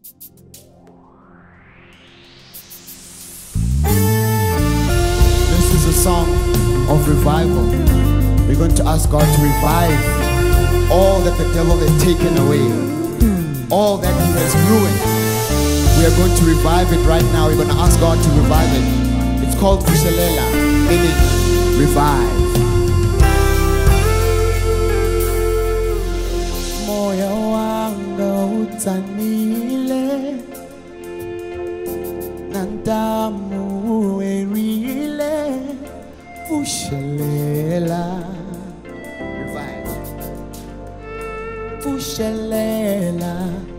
This is a song of revival. We're going to ask God to revive all that the devil has taken away, all that he has ruined. We are going to revive it right now. We're going to ask God to revive it. It's called Fushelela, meaning revive. Moya wanga utanile, nandamu erile, Fushelela. Revive. Fushelela.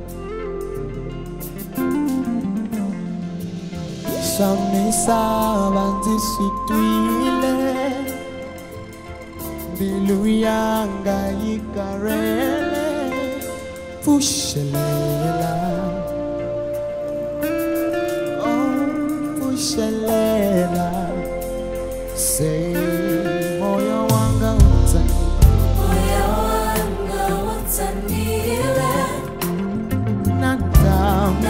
Shamisa banzi sitwile, biluyanga yikarele, Fushelela. Oh, Fushelela. Say, moyo wanga utani, moyo wanga utanile, nadamu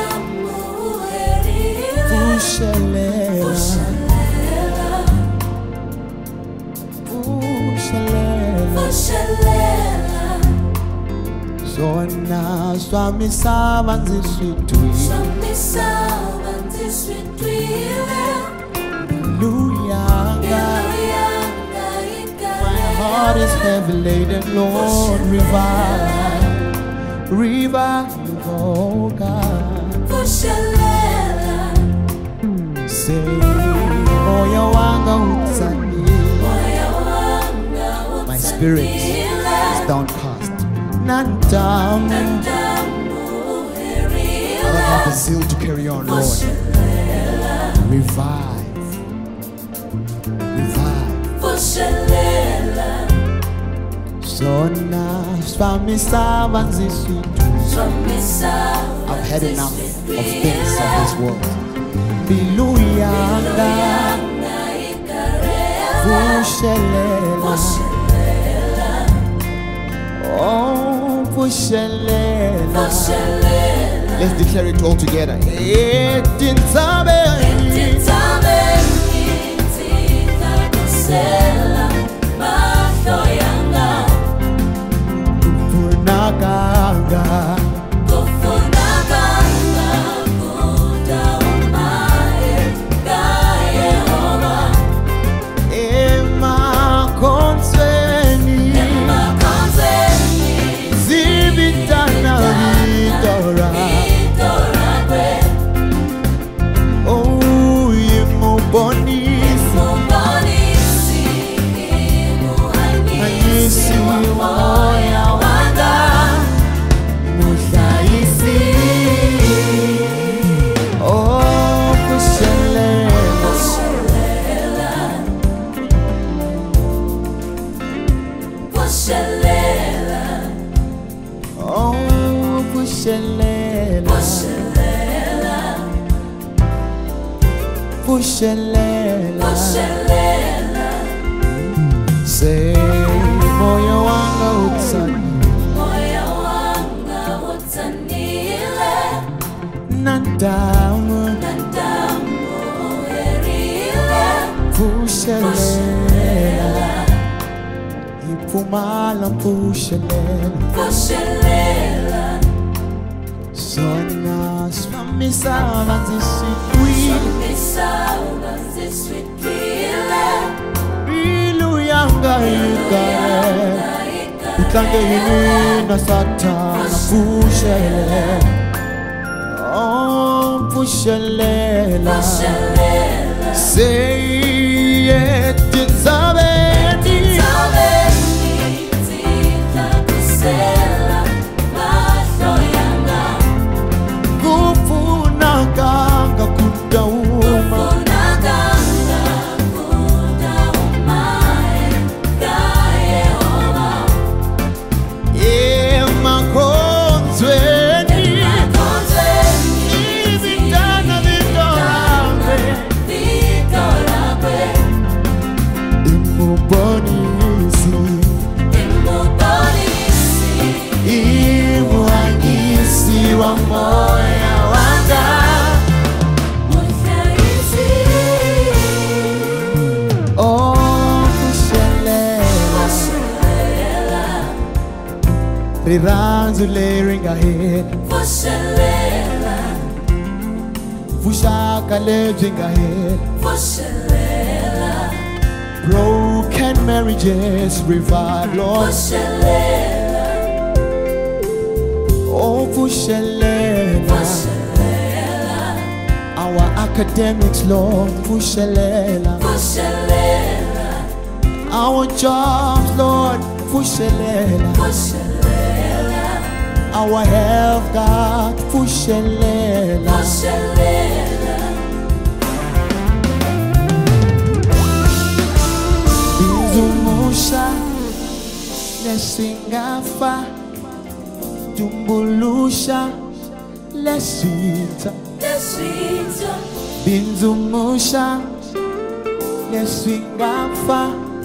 erile, Fushelela. Fushelela. Zona swami sabanzi sitwile, Shamisa banzi sitwile, biluyanga. biluyanga My heart is heavy laden, Lord, revive, revive, oh God. Fushelela. Say, moyo wanga utani, Moyo wanga my spirit is utanile, downcast. Nandamu, nandamu I don't have the erile, zeal to carry on, Lord. Revive, revive. Fushelela. Zona swami sabanzi sitwile. Shamisa I've had enough of things of this world. Biluyanga, Fushelela. Oh, Fushelela. Let's declare it all together. Etinzabe, kufunakanga. Ema konseni, zibitana vitora. Oh, yemubonisi, anyisi moya wanga, musaisi. Oh, Fushelela. Oh, Fushelela. Fushelela. Say, moyo wanga utani, nandamu, Fushelela. Ipumala Fushelela. Zona swami sabanzi sitwile, biluyanga yikare. Utlange yini na Satana, Fushelela. Oh, Fushelela. Say it, Zabedi. Kufunakanga kudauma, emakonzweni, ibitana vitorave. moya wanga oh kushelela rirhandzu leri nga heli vuxaka lebyi nga heli broken marriages revive Lord oh vuxelela our academics Lord vuxelela our jobs Lord vuxelela our health God vuxelela Binzumusha lesingafa Tumbulusha lesita Binzumusha lesingafa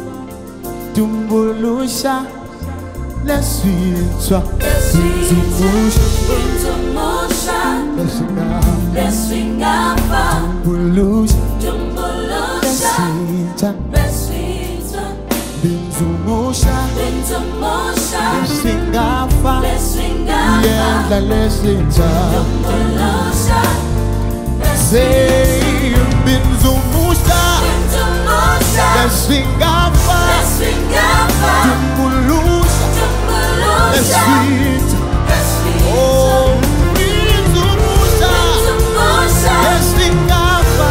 Tumbulusha lesita Binzumusha lesingafa Tumbulusha lesita Binzumusha lesingafa Yenda lesinta Say Binzumusha lesingafa Tumbulusha lesinta Oh Binzumusha lesingafa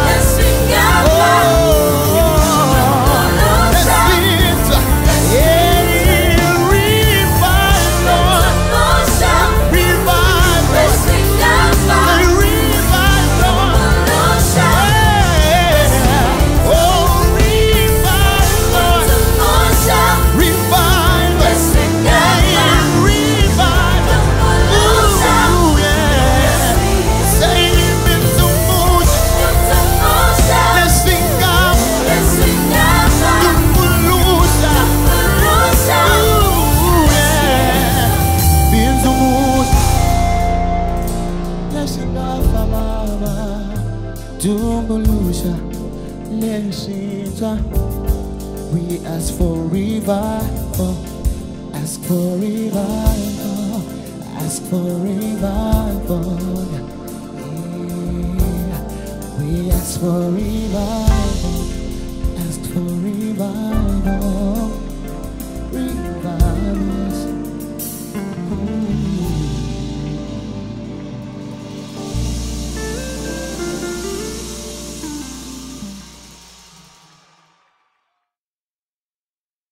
Tumbulusha lesita We ask for revival Ask for revival Ask for revival yeah. We ask for revival